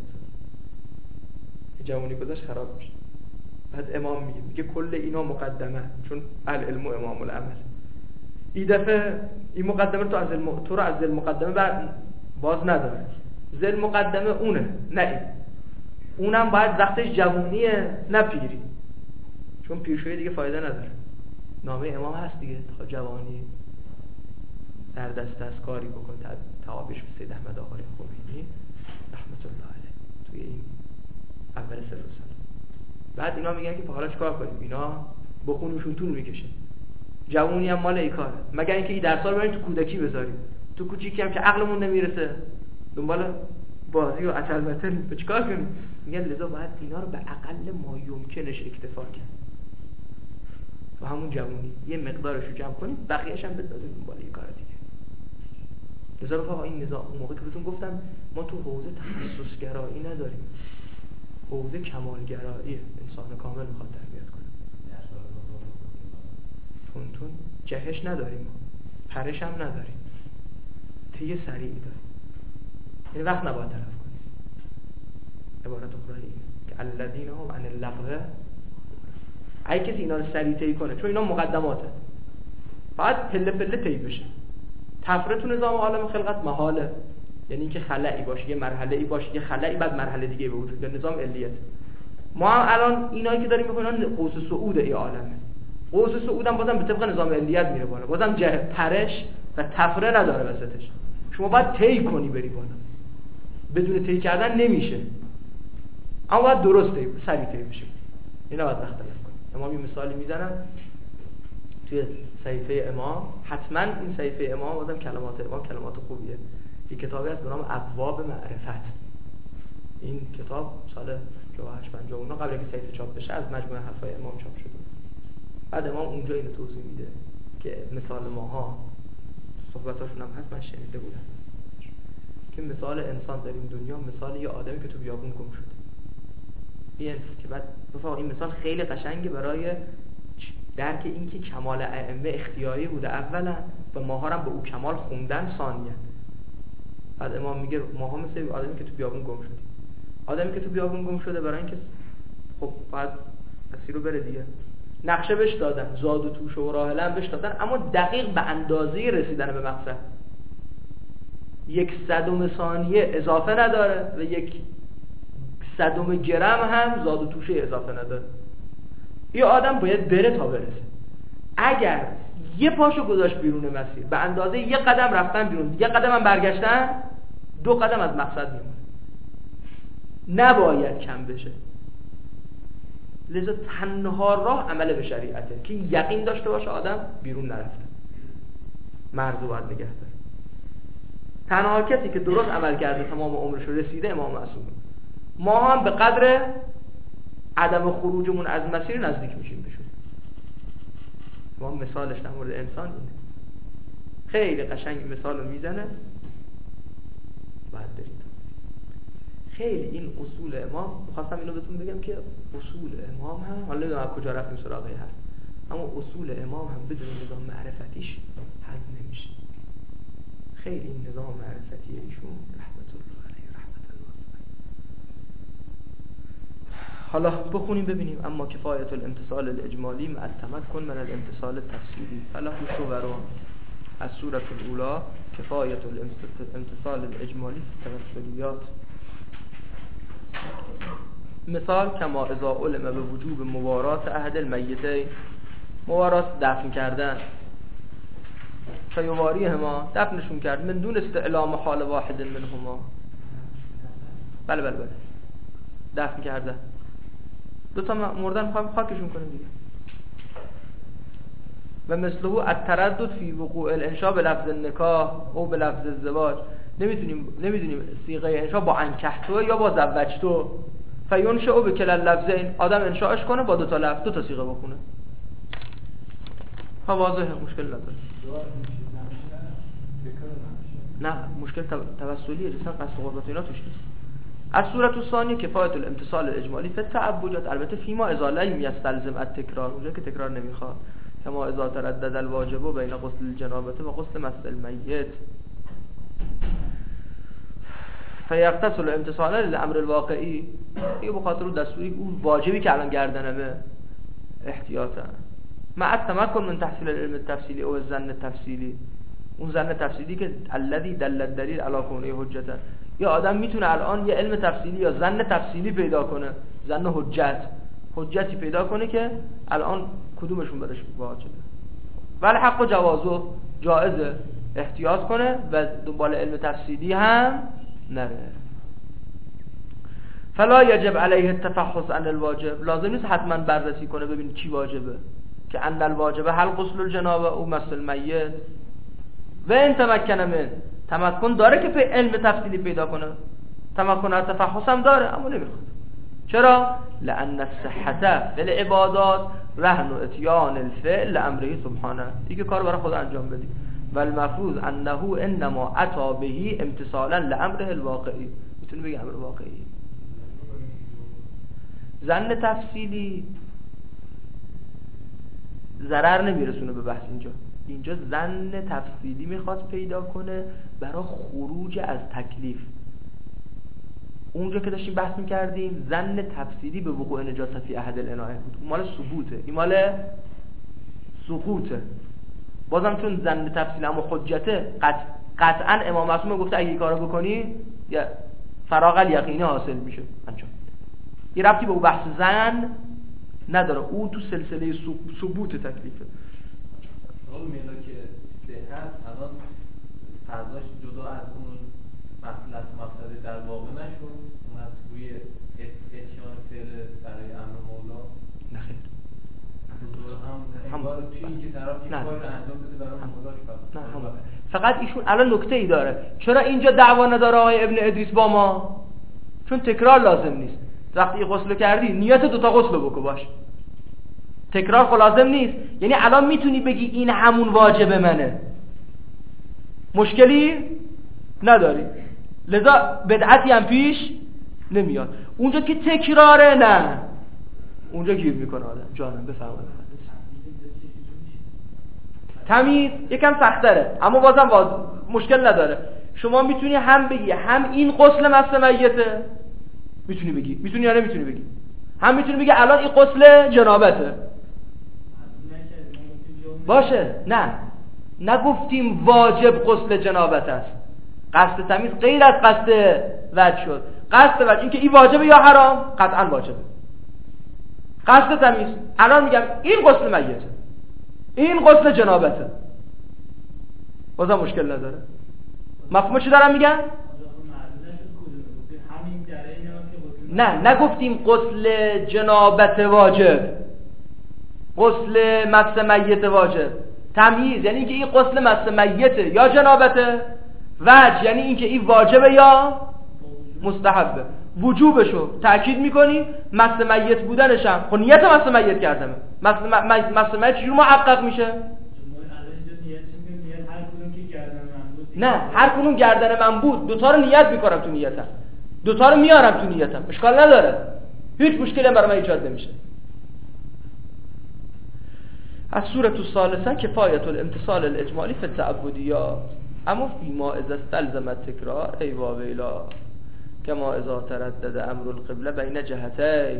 جوونی گذشت خراب میشه. بعد امام میگه میگه کل اینا مقدمه، چون العلم امام العمل. این دفعه این مقدمه تو از الم... تو رو از ذل مقدمه بر باز نداره. ذل مقدمه اونه، نه این. اونم باید وقتش جوونیه نه پیری، چون پیرشویی دیگه فایده نداره. نامه امام هست دیگه، تا جوانی در دست از کاری بکن. تعابیش به سید احمد آقای خمینی رحمت الله علیه توی این اول سر رساله. بعد اینا میگن که حالا چیکار کنیم؟ اینا بخونیمشون طول میکشه، جوونی هم مال ای کاره، مگر اینکه این درس‌ها رو بریم تو کودکی بذاریم، تو کوچیکی هم که عقلمون نمیرسه دنبال بازی و عتلمتن به چیکار کنیم؟ میگن لذا باید اینا رو به اقل ما یمکنش اکتفا کرد. و همون جوونی یه مقدارش رو جمع کنیم، بقیه‌اش هم بذاریم دنبال یه کار دیگه. لذا رفقا این نظام اون موقع که بهتون گفتم ما تو حوزه تخصص گرایی نداریم، حوزه کمال گرایی، انسان کامل میخواد تربیت کنه. تون جهش نداریم، پرش هم نداریم، طی سریعی داریم. این وقت نباید تلف کنیم. عبارت اخرى اینه که الذین هم عن اللغو، اگه کسی اینا رو سریع طی کنه، چون اینا مقدماته، باید پله پله طی بشه. تفره تو نظام عالم خلقت محاله، یعنی اینکه خلایی باشه، یه مرحله‌ای باشه، یه خلایی بعد مرحله دیگه به وجود بیاد. نظام علیت. ما هم الان اینایی که داریم می‌کنن قوس صعود ای عالمه. قوس صعود هم بازم به طبق نظام علیت میره بالا، بازم جه پرش و تفره نداره وسطش. شما باید طی کنی بری بالا، بدون طی کردن نمیشه. اما باید درست طی، سریع طی بشه. اینا باید وقت تلف کنیم. امام یه مثالی میزنن توی صحیفه امام، حتما این صحیفه امام بازم کلمات امام کلمات خوبیه. یک کتابی هست به نام ابواب معرفت. این کتاب سال چهل و هشت پنجاه و نه قبل اینکه صحیفه چاپ بشه از مجموعه حرفای امام چاپ شده. بعد امام اونجا اینو توضیح میده که مثال ماها، صحبتاشون هم هست من شنیده بودم، که مثال انسان در این دنیا مثال یه آدمی که تو بیابون گم شده. این که بعد بفرمایید این مثال خیلی قشنگه برای درک این که کمال ائمه اختیاری بوده اولا و ماها هم به او کمال خوندن ثانیا. بعد امام میگه ماها مثل آدمی که تو بیابون گم شده. آدمی که تو بیابون گم شده برای اینکه خب بعد مسیر رو بره دیگه، نقشه بهش دادن، زاد و توشه و راحله هم بهش دادن، اما دقیق به اندازه رسیدن به مقصد یک صدم ثانیه اضافه نداره و یک صدم گرم هم زاد و توشه اضافه نداره. یه آدم باید بره تا برسه. اگر یه پاشو گذاشت بیرون مسیر، به اندازه یه قدم رفتن بیرون، یه قدم هم برگشتن، دو قدم از مقصد میمونه. نباید کم بشه. لذا تنها راه عمل به شریعته که یقین داشته باشه آدم بیرون نرفته، مرزو باید نگه داره. تنها کسی که درست عمل کرده تمام عمرش رسیده امام معصوم. ما هم به قدر عدم خروجمون از مسیر نزدیک میشیم بهشون. ما مثالش در مورد انسان اینه، خیلی قشنگ مثال رو میزنه. باید برید خیلی این اصول امام، میخواستم اینو بهتون بگم که اصول امام هم، حالا نمیدونم کجا رفتیم سراغه هست، اما اصول امام هم بدون نظام معرفتیش حل نمیشه. خیلی این نظام معرفتی ایشون رحمت الله علیه رحمت الله. حالا بخونیم ببینیم. اما کفایت الامتصال الاجمالی مع التمکن من الامتصال التفصیلی فله صور از سورة الاولی کفایت الامتصال الاجمالی توسلیات. مثال کما اذا علم به وجوب موارات احد المیتین، موارات دفن کردن، فیواری هما دفنشون کرد من دون استعلام حال واحد منهما. بله بله بله دفن کردن دو تا مردن خاکشون کنیم دیگه. و مثله التردد فی وقوع الانشاء به لفظ نکاح او به لفظ ازدواج. نمیتونیم نمیدونیم صیغه انشاء با انکحتو یا با زوجتو. فینشأ به کلا لفظین، آدم انشاءش کنه با دو تا لفظ، دو تا صیغه بخونه. ها واضحه، مشکل نداره. نه مشکل توسلیه، اصلا قصد قربت اینا توش نیست. از صورت الثانی کفایت الامتصال الاجمالی فی التعبدات، البته فیما اذا لم یستلزم التکرار، اونجا که تکرار نمیخواد. کما اذا تردد الواجب بین غسل الجنابه و غسل مس المیت فیغتسل امتصالا للامر الواقعی. این بخاطر دستوری اون واجبی که الان گردنمه احتیاطا مع التمکن من تحصیل العلم التفصیلی او الظن التفصیلی، اون ظن تفصیلی که الذی دل الدلیل علی کونه حجتا. یا آدم میتونه الان یه علم تفصیلی یا ظن تفصیلی پیدا کنه، ظن حجت، حجتی پیدا کنه که الان کدومشون برش واجبه. ولی حق و جوازو جائزه، احتیاط کنه و دنبال علم تفصیلی هم نره. فلا یجب علیه التفحص عن الواجب، لازم نیست حتما بررسی کنه ببین چی واجبه، که ان الواجب هل غسل الجنابه او مس المیت. و ان تمکن من، تمکن داره که به علم تفصیلی پیدا کنه، تمکن از تفحص هم داره اما نمیخواد. چرا؟ لان الصحه بالعبادات رهن اتیان الفعل امره سبحانه، دیگه کار برای خدا انجام بدی. و المفروض انه انما اتى به امتثالا لامره الواقعی. میتونه بگه امر واقعی. ظن تفصیلی ضرر نمیرسونه به بحث. اینجا اینجا ظن تفصیلی میخواست پیدا کنه برای خروج از تکلیف. اونجا که داشتیم بحث میکردیم ظن تفصیلی به وقوع نجاست فی احد الاناء بود، اون مال ثبوته، این مال سقوطه. بازم چون ظن تفصیلی اما حجته، قطع قطعا امام معصوم گفته اگه این کارو بکنی یا فراغ الیقینی حاصل میشه. انجام این ربطی به اون بحث ظن نداره، او تو سلسله ثبوت تکلیفه. اون ملاک صحت الان فضاش جدا از اون مصلحت مقصد در واقع نشون اومد روی اتیان فعل برای امر مولا. نه خیر، هم انگار توی این که طرف یک کاری رو انجام بده برای مولاش فقط. نه هم. فقط ایشون الان نکته ای داره، چرا اینجا دعوا نداره آقای ابن ادریس با ما؟ چون تکرار لازم نیست. وقتی غسل کردی نیت دوتا غسل بکن باش، تکرار خب لازم نیست. یعنی الان میتونی بگی این همون واجب منه، مشکلی نداری، لذا بدعتی هم پیش نمیاد. اونجا که تکراره نه، اونجا گیر میکنه آدم. جانم بفرمایید. تمیز یکم سخت‌تره اما بازم باز مشکل نداره. شما میتونی هم بگی هم این غسل مس میته، میتونی بگی، میتونی یا نمیتونی بگی، هم میتونی بگی الان این غسل جنابته باشه. نه نگفتیم واجب غسل جنابت است. قصد تمیز غیر از قصد وجه شد. قصد وجه این که این واجبه یا حرام، قطعا واجبه. قصد تمیز الان میگم این غسل میته، این غسل جنابته، بازم مشکل نداره. مفهوم چی دارم میگم؟ نه نگفتیم غسل جنابت واجب، غسل مس میت واجب. تمییز یعنی اینکه این غسل مس میته یا جنابته، وجه یعنی اینکه این واجبه یا مستحبه. وجوبشو تأکید میکنی، مس میت بودنش هم خب نیت مس میت کردمه. مس مس میت چجور محقق میشه؟ نه هر کدوم گردن من بود دوتا رو نیت میکنم تو نیتم، دوتا رو میارم تو نیتم، اشکال نداره، هیچ مشکلی برای من ایجاد نمیشه. از سورة الثالثه کفایت الامتصال الاجمالی فی التعبدیات، اما فیما اذا استلزم التکرار ای واویلا کما اذا تردد امر القبله بین جهتین.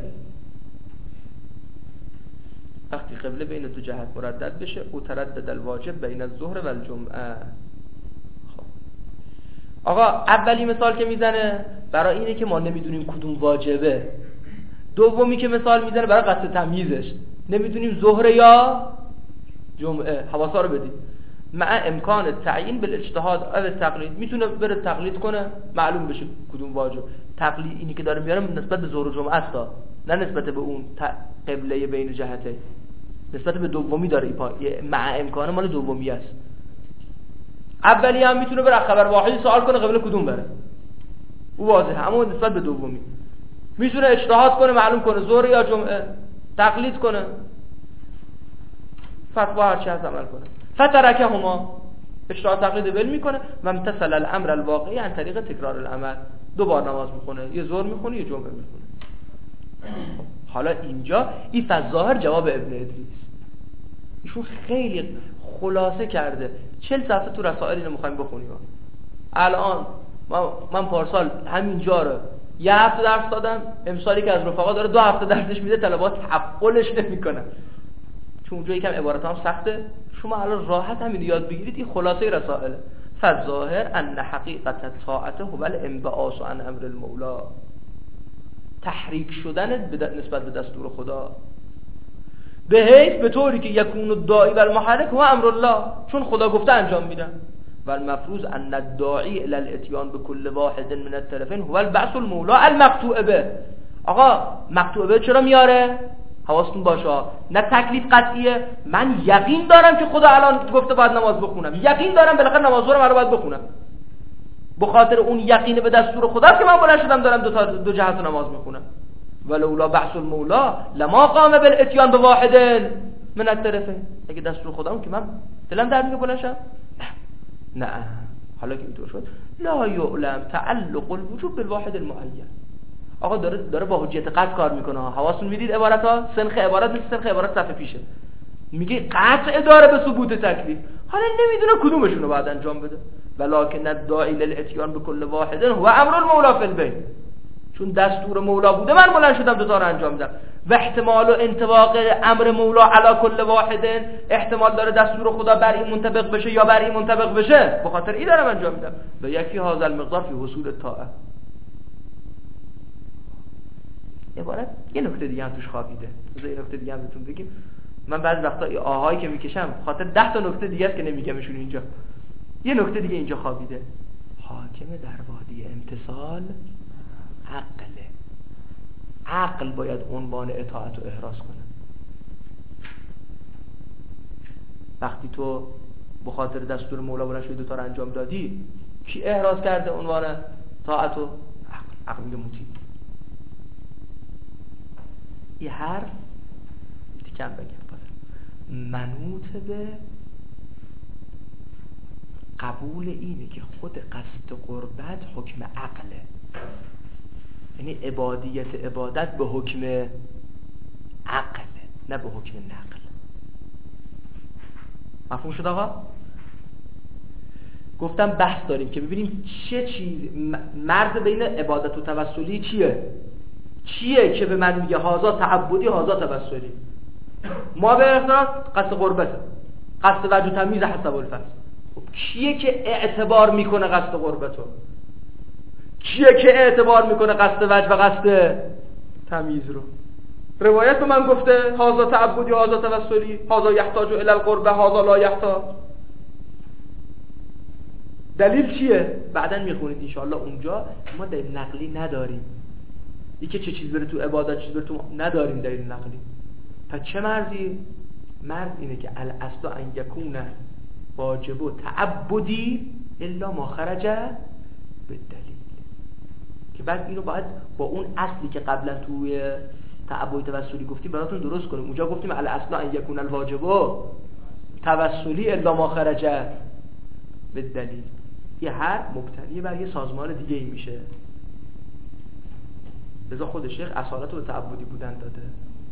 وقتی قبله بین دو جهت مردد بشه او تردد الواجب بین الظهر و الجمعه. خب آقا اولی مثال که میزنه برای اینه که ما نمیدونیم کدوم واجبه. دومی که مثال میزنه برای قصد تمییزش، نمیدونیم ظهر یا جمعه. حواسا رو بدید. مع امکان تعیین بالاجتهاد او تقلید، میتونه بره تقلید کنه معلوم بشه کدوم واجب. تقلید اینی که داره میاره نسبت به ظهر و جمعه است، نه نسبت به اون قبله بین جهته، نسبت به دومی داره. مع امکان مال دومی است. اولی هم میتونه بره خبر واحدی سوال کنه قبله کدوم بره، او واضحه، اما نسبت به دومی میتونه اجتهاد کنه معلوم کنه ظهر یا جمعه، تقلید کنه، فتوا هر چی از عمل کنه. فترکه هما اجتهاد تقلید بل میکنه و امتثل الامر الواقعی عن طریق تکرار العمل. دو بار نماز میخونه، یه ظهر میخونه یه جمعه میخونه. حالا اینجا این فظاهر جواب ابن ادریس ایشون خیلی خلاصه کرده. چهل صفحه تو رسائل اینو میخوایم بخونیم. الان من پارسال همینجا رو یه هفته درس دادم، امسالی که از رفقا داره دو هفته درسش میده، طلبات تحقلش نمیکنن چون اونجا یکم عبارت هم سخته. شما الان راحت همین یاد بگیرید. این خلاصه رسائل. فظاهر ان حقیقت طاعته هو الانبعاث عن امر المولا، تحریک شدن نسبت به دستور خدا، به حیث به طوری که یکون الداعی و المحرک هو امر الله، چون خدا گفته انجام میدن. و المفروض ان الداعی الى الاتیان بكل واحد من الطرفین هو البعث المولا المقطوع به. آقا مقطوع به چرا میاره؟ حواستون باشه، نه تکلیف قطعیه. من یقین دارم که خدا الان گفته باید نماز بخونم، یقین دارم بالاخره نماز رو من باید بخونم. به خاطر اون یقین به دستور خدا که من بلند شدم دارم دو تا دو جهت نماز میخونم. ولولا بعث المولا لما قام بالاتیان بواحد من الطرفین. اگه دستور خدا اون که من دلم در میگه بلند شم. نه حالا که اینطور شد لا یعلم تعلق الوجوب بالواحد المعین. آقا داره داره با حجیت قطع کار میکنه. حواستون میدید عبارت ها سنخ عبارت نیست، سنخ عبارت صفحه پیشه. میگه قطع داره به ثبوت تکلیف، حالا نمیدونه کدومشون رو باید انجام بده. ولکن الداعی للاتیان بكل واحد هو امر المولا فی البیت، چون دستور مولا بوده من بلند شدم دو تا رو انجام دادم. و احتمال و انطباق امر مولا علی کل واحد، احتمال داره دستور خدا بر این منطبق بشه یا بر این منطبق بشه، به خاطر این دارم انجام میدم. و یکی هذا المقدار فی حصول الطاعه. عبارت یه نکته دیگه هم توش خوابیده. بذار یه نکته دیگه هم بهتون بگیم. من بعضی وقتا این آهایی که میکشم خاطر ده تا نکته دیگه است که نمیگمشون اینجا. یه نکته دیگه اینجا خوابیده. حاکم در وادی امتثال عقله. عقل باید عنوان اطاعت رو احراز کنه. وقتی تو به خاطر دستور مولا بلند شدی دو تا رو انجام دادی، کی احراز کرده عنوان طاعت رو؟ عقل. عقل میگه مطیع. یه حرف دیگه هم بگم منوط به قبول اینه که خود قصد قربت حکم عقله، یعنی عبادیت عبادت به حکم عقله نه به حکم نقل. مفهوم شد آقا؟ گفتم بحث داریم که ببینیم چه چیز مرز بین عبادت و توسلی چیه چیه که به من میگه هازا تعبدی هازا توسلی. ما به اختلاف قصد قربته، قصد وجه تمیز حسب الفصل. خب کیه که اعتبار میکنه قصد قربتو؟ کیه که اعتبار میکنه قصد وجه و قصد تمیز رو؟ روایت به من گفته هازا تعبدی هازا توسلی، هازا یحتاج الی القربه هازا لا یحتاج. دلیل چیه؟ بعداً میخونید انشاءالله اونجا. ما دلیل نقلی نداریم، یکی چه چیز بره تو عبادت چیز بره تو نداریم دلیل نقلی. پس چه مرزی؟ مرز اینه که الاصل ان یکون واجب و تعبدی الا ما خرج بالدلیل، که بعد اینو باید با اون اصلی که قبلا توی تعبد توسلی گفتیم براتون درست کنیم. اونجا گفتیم الاصل ان یکون الواجب توسلی الا ما خرج بالدلیل. یه هر مبتنی بر یه سازمان دیگه ای میشه. لذا خود شیخ اصالت رو به تعبدی بودن داده.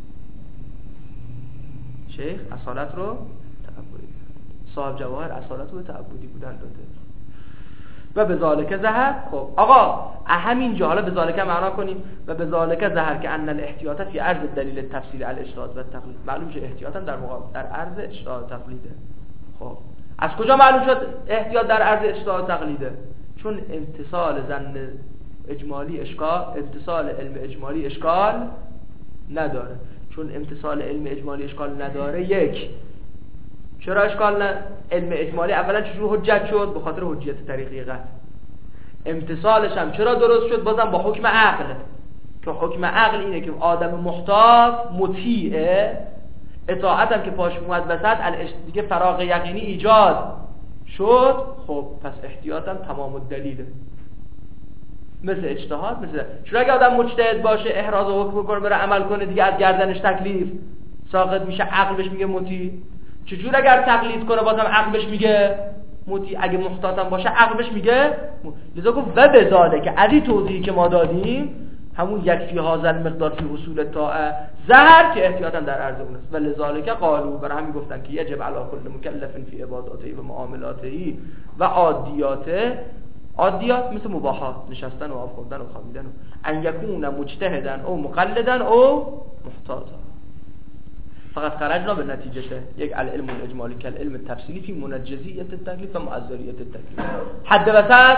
شیخ اصالت رو تعبدی، صاحب جواهر اصالت رو به تعبدی بودن داده. و به ذالک ظهر. خب آقا همینجا حالا به ذالک معنا کنیم. و به ذالک ظهر که ان الاحتیاط فی عرض دلیل التفصیل الاجتهاد و التقلید. معلوم میشه احتیاطا در مقابل در عرض اجتهاد و تقلیده. خب از کجا معلوم شد احتیاط در عرض اجتهاد و تقلیده؟ چون امتصال ظن اجمالی اشکال، امتصال علم اجمالی اشکال نداره. چون امتصال علم اجمالی اشکال نداره، یک چرا اشکال نه؟ علم اجمالی اولا چجور حجت شد؟ به خاطر حجیت طریقی قطع. امتصالش هم چرا درست شد؟ بازم با حکم عقل، که حکم عقل اینه که آدم محتاط مطیعه، اطاعت هم که پاش اومد وسط دیگه فراغ یقینی ایجاد شد. خب پس احتیاطم تمام الدلیله. مثل اجتهاد، مثل چرا اگه آدم مجتهد باشه احراز و حکم کنه بره عمل کنه دیگه از گردنش تکلیف ساقط میشه، عقل بهش میگه مطیع. چجور اگر تقلید کنه بازم عقل بهش میگه مطیع؟ اگه محتاطم باشه عقل بهش میگه. لذا گفت و بزاده که علی توضیحی که ما دادیم همون یکفی هازل مقدار فی حصول طاعه ظهر که احتیاطا در عرض اون است. و لذالک قالوا، برای همین گفتن که یجب علی کل مکلف فی عباداته و معاملاته و عادیاته. عادیات مثل مباحات، نشستن و آب خوردن و خوابیدن، ان یکون مجتهدن او مقلدن او محتاطا. فقط خرجنا به نتیجه یک العلم الاجمالی که العلم التفصیلی فی منجزیت التکلیف و معذریت التکلیف. حد وسط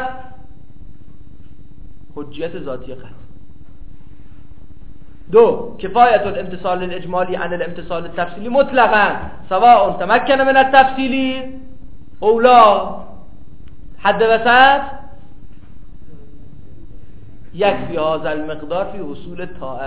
حجیت ذاتی قطع. دو کفایت الامتصال الاجمالی عن الامتصال التفصیلی مطلقا سواء تمکن من التفصیلی او لا. حد وسط یکفی هذا المقدار فی حصول طاعه،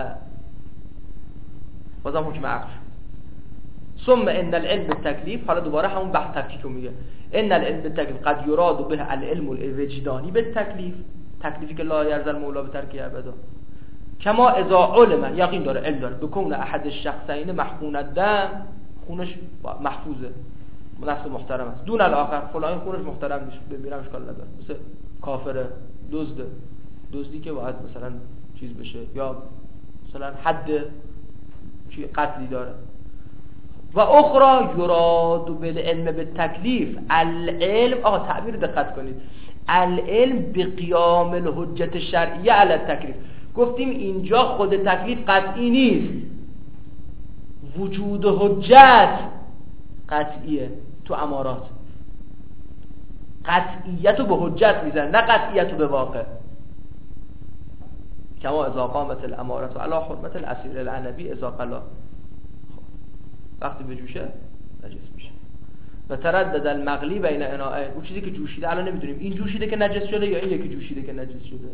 بازم حکم عقل. ثم ان العلم بالتکلیف، حالا دوباره همون بحث تفکیک رو میگه. ان العلم بالتکلیف قد یراد به العلم الوجدانی بالتکلیف، تکلیفی که لا یرضى المولا به ترک عباده. کما اذا علم، یقین داره علم داره بکون احد الشخصین محقون الدم، خونش محفوظه نفس محترم است، دون الاخر فلان خونش محترم نیست بمیرم اشکال نداره، مثل کافره، دزد، دزدی که باید مثلا چیز بشه، یا مثلا حد چی قتلی داره. و اخرى یراد بالعلم بالتکلیف العلم. آقا تعبیر دقت کنید، العلم بقیام الحجت شرعیه علی التکلیف. گفتیم اینجا خود تکلیف قطعی نیست، وجود حجت قطعیه. تو امارات قطعیت رو به حجت میزن، نه قطعیت رو به واقع. کما اذا قامت الامارت علی حرمت الاسیر العنبی اذا قلا، وقتی به جوشه نجس میشه. و تردد المغلی بین اناءین، اون چیزی که جوشیده الان نمیدونیم این جوشیده که نجس شده یا این یکی جوشیده که نجس شده.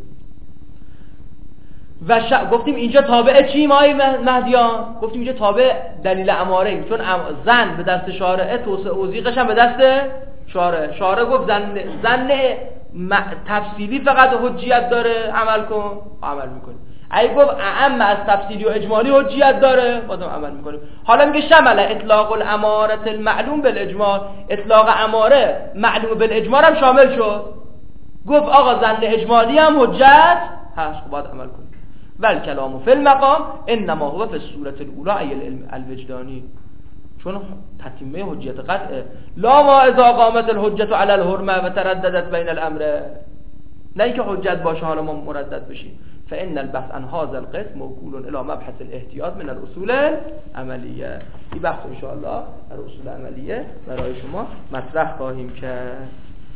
و ش... گفتیم اینجا تابع چی مای مهدیان؟ گفتیم اینجا تابع دلیل اماره ایم، چون ام... زن به دست شارعه، توسعه اوزیقش هم به دست شارعه. شارعه گفت زن زن م... تفصیلی فقط حجیت داره عمل کن، عمل میکنیم. اگه گفت اعم از تفصیلی و اجمالی حجیت داره، بازم عمل میکنیم. حالا میگه شمل اطلاق الاماره المعلوم بالاجمال، اطلاق اماره معلوم بالاجمال هم شامل شد. گفت آقا زن اجمالی هم حجت هست، خب باید عمل کنیم. ول کلام فی المقام انما هو فی الصورة الاولى ای العلم الوجدانی، چون تتمه حجیت قطعه. لا ما اذا قامت الحجة علی الحرمه و ترددت بین الامر، نه اینکه حجت باشه حالا ما مردد بشیم. فان البحث عن هذا القسم موکول الى مبحث الاحتیاط من الاصول العملیه. این بحث ان شاء الله در اصول عملیه برای شما مطرح خواهیم کرد.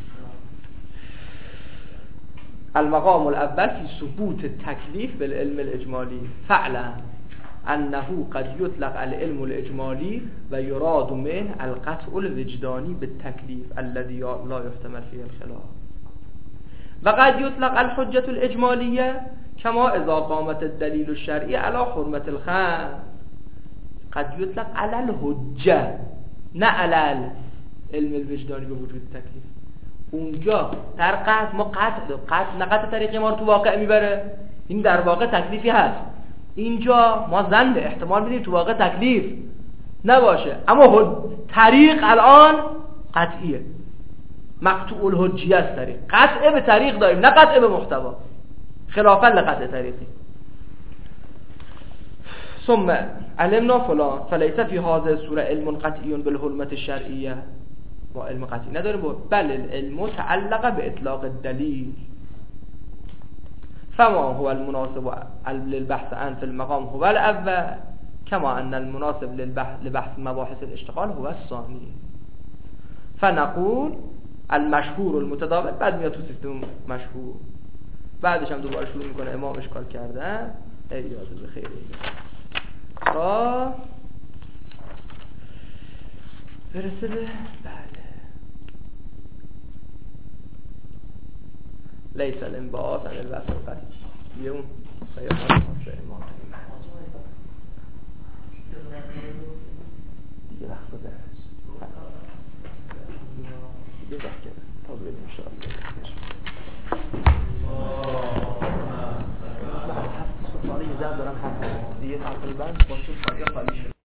المقام الاول في ثبوت التكليف بالعلم الاجمالي. فعلا انه قد يطلق العلم الاجمالي ويراد منه القطع الوجداني بالتكليف الذي لا يحتمل فيه الخلاف. وقد يطلق الحجة الإجمالية كما إذا قامت الدليل الشرعي على حرمة الخمر. قد يطلق على الحجة نه على العلم الوجداني بوجود التكليف. اونجا در قطع ما قطع قطع نه قطع طریقی ما رو تو واقع میبره، این در واقع تکلیفی هست. اینجا ما زنده احتمال میدیم تو واقع تکلیف نباشه، اما طریق الان قطعیه، مقطوع الحجیه است. طریق قطعه به طریق داریم، نه قطعه به محتوا، خلافا لقطع طریقی. ثم علمنا فلان فلیس فی هذه الصوره علم قطعی بالحرمه الشرعیه. ما علم قطعی نداریم، بل العلم تعلق به اطلاق الدلیل. فما هو المناسب للبحث عن في المقام هو الاول كما ان المناسب للبحث لبحث مباحث الاشتغال هو الثاني. فنقول المشهور المتداول، بعد میاد تو سیستم مشهور، بعدش هم دوباره شروع میکنه امام اشکال کردن. ای یاد بخیر تا برسه به بله لیس الانبعاث عن الوصف القطعی. یه اون خیامات خاصه امام دیگه وقت بده دیگه وقت کرده تا بریم انشاءالله. بعد هفت سوالی یه دارم هفت دیگه تقریبا با تو خالی خالی شد.